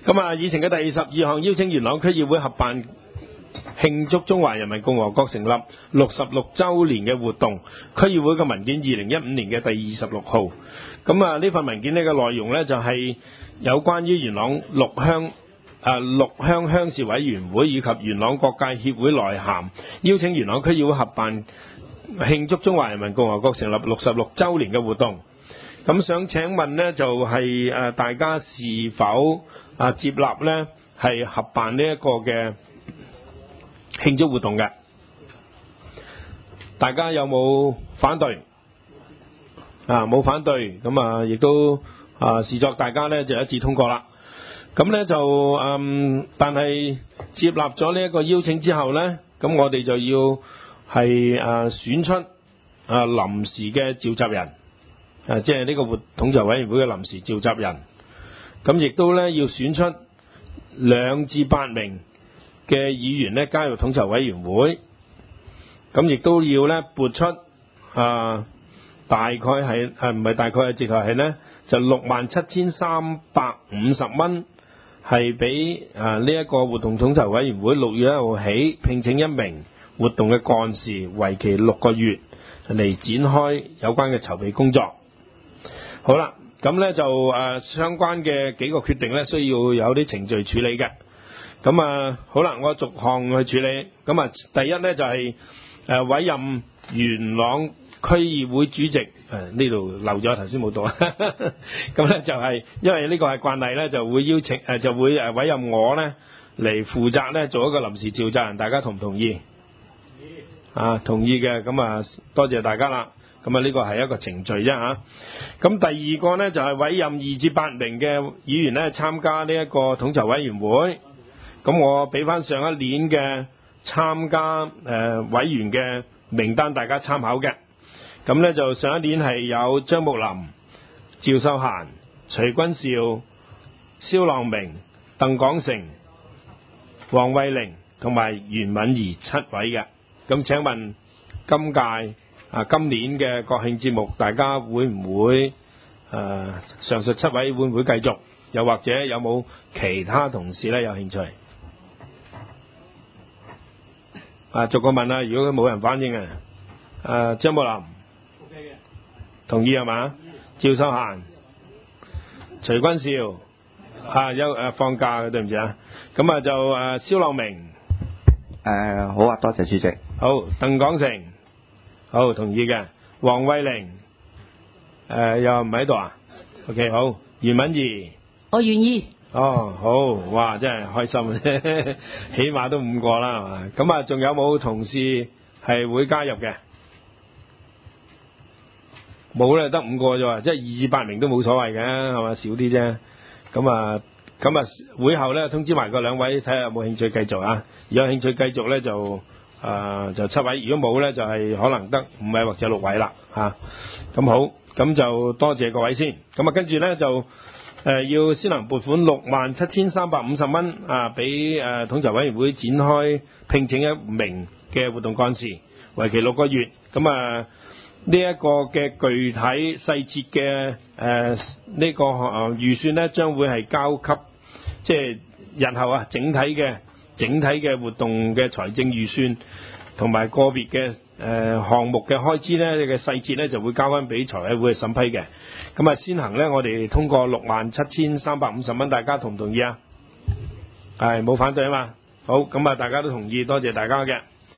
咁啊，議程嘅第12項邀請元朗區議會合辦慶祝中華人民共和國成立66週年嘅活動，區議會嘅文件2015年嘅第26號。咁啊，呢份文件呢嘅內容呢，就係有關於元朗六鄉鄉事委員會以及元朗各界協會來函，邀請元朗區議會合辦慶祝中華人民共和國成立66週年嘅活動。咁想請問呢，就係大家是否接納呢係合辦呢一個嘅慶祝活動嘅？大家有冇反對？冇反對，咁亦都視作大家呢就一致通過啦。咁呢就但係接納咗呢一個邀請之後呢，咁我哋就要係選出臨時嘅召集人，即係呢個統籌委員會嘅臨時召集人。咁亦都呢要選出2至8名嘅議員呢加入統籌委員會。咁亦都要呢撥出大概係唔係大概係直頭係呢就67,350蚊，係俾呢一個活動統籌委員會6月1號起聘請1名活動嘅幹事，為期6個月嚟展開有關嘅籌備工作。好啦，咁呢就相關嘅幾個決定呢，需要有啲程序處理嘅。咁好啦，我逐項去處理。咁第一呢，就係委任元朗區議會主席，呢度漏咗，頭先冇讀。咁呢就係因為呢個係慣例呢，就會邀請就會委任我呢嚟負責呢做一個臨時召集人，大家同唔同意？同意嘅，咁多謝大家啦。咁呢個係一個程序啫嚇。咁第二個呢，就係委任2至8名嘅議員呢參加呢一個統籌委員會。咁我俾翻上一年嘅參加委員嘅名單，大家參考嘅。咁呢就上一年係有張木林、趙秀嫻、徐君兆、蕭浪明、鄧廣成、黃慧玲同埋袁敏儀7位嘅。咁請問今屆今年嘅國慶節目，大家會唔會上述7位會唔會繼續？又或者有冇其他同事呢有興趣？逐個問啦，如果冇人反應張木林 OK 嘅，同意係嘛？趙秀嫻、徐君兆放假嘅，對唔住啊。咁就蕭浪明好啊，多謝主席。 好，鄧廣成好，同意嘅。黃慧玲又唔喺度啊 ？OK 好，袁敏儀我願意。 哦，好，哇，真係開心，起碼都5個啦，係嘛？咁仲有冇同事係會加入嘅？冇咧，得5個啫喎，即係2至8名都冇所謂嘅，係嘛？少啲啫。咁會後咧通知埋嗰2位，睇下有冇興趣繼續啊？如果有興趣繼續咧就7位，如果冇咧就係可能得5位或者6位啦嚇。咁好，咁就多謝各位先。咁跟住咧就要先能撥款67,350蚊俾統籌委員會展開聘請1名嘅活動幹事，為期6個月。咁呢一個嘅具體細節嘅呢個預算呢，將會係交給即係日後整體嘅活動嘅財政預算同埋個別嘅項目嘅開支呢嘅細節呢，就會交翻俾財委會去審批嘅。咁先行呢，我哋通過67,350蚊，大家同唔同意啊？係冇反對啊嘛。好，咁大家都同意，多謝大家嘅。